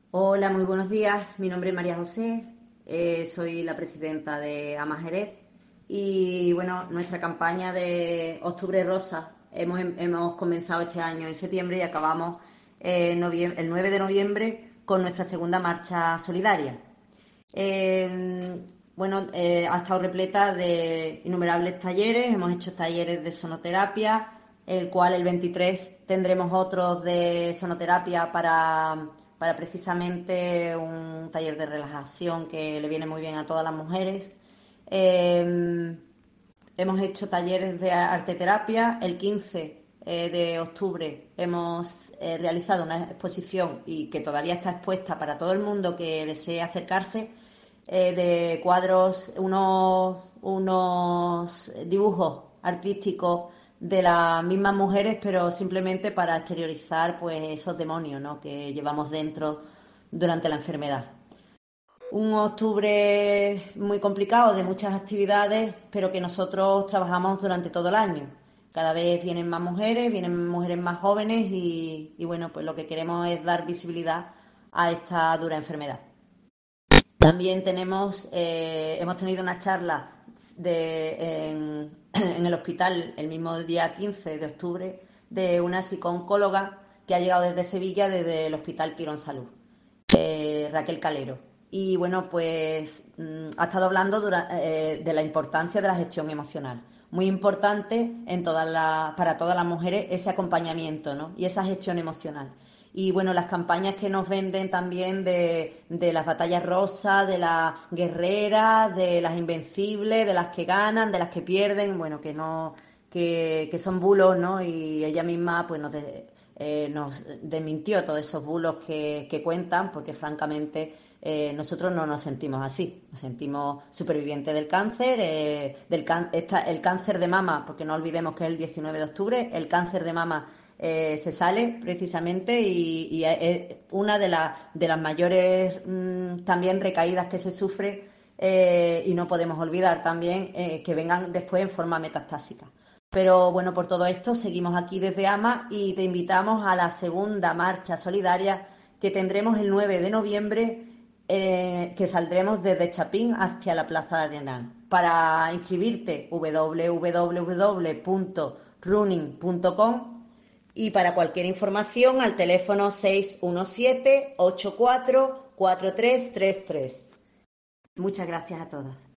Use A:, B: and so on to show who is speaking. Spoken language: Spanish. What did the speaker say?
A: Hola, muy buenos días. Mi nombre es María José, soy la presidenta de AMA Jerez y bueno, nuestra campaña de Octubre Rosa hemos comenzado este año en septiembre y acabamos el 9 de noviembre con nuestra segunda marcha solidaria. Bueno, ha estado repleta de innumerables talleres, hemos hecho talleres de sonoterapia, el cual el 23 tendremos otros de sonoterapia para precisamente un taller de relajación que le viene muy bien a todas las mujeres. Eh, Hemos hecho talleres de arteterapia. El 15 de octubre hemos realizado una exposición y que todavía está expuesta para todo el mundo que desee acercarse, de cuadros, unos dibujos artísticos de las mismas mujeres, pero simplemente para exteriorizar pues esos demonios, ¿no?, que llevamos dentro durante la enfermedad. Un octubre muy complicado, de muchas actividades, pero que nosotros trabajamos durante todo el año. Cada vez vienen mujeres más jóvenes y bueno, pues lo que queremos es dar visibilidad a esta dura enfermedad. También hemos tenido una charla en el hospital el mismo día 15 de octubre de una psicooncóloga que ha llegado desde Sevilla, desde el Hospital Quirón Salud, Raquel Calero. Y bueno, pues ha estado hablando de la importancia de la gestión emocional. Muy importante para todas las mujeres ese acompañamiento, ¿no?, y esa gestión emocional. Y bueno, las campañas que nos venden también de las batallas rosas, de las guerreras, de las invencibles, de las que ganan, de las que pierden, bueno, que no, que son bulos, ¿no? Y ella misma pues nos desmintió todos esos bulos que cuentan, porque francamente nosotros no nos sentimos así, nos sentimos supervivientes del cáncer, el cáncer de mama, porque no olvidemos que es el 19 de octubre, el cáncer de mama se sale precisamente y es una de las mayores también recaídas que se sufre, y no podemos olvidar también que vengan después en forma metastásica. Pero bueno, por todo esto seguimos aquí desde AMA y te invitamos a la segunda marcha solidaria que tendremos el 9 de noviembre, que saldremos desde Chapín hacia la Plaza de Arenal. Para inscribirte, www.running.com, y para cualquier información al teléfono 617 84 4333. Muchas gracias a todas.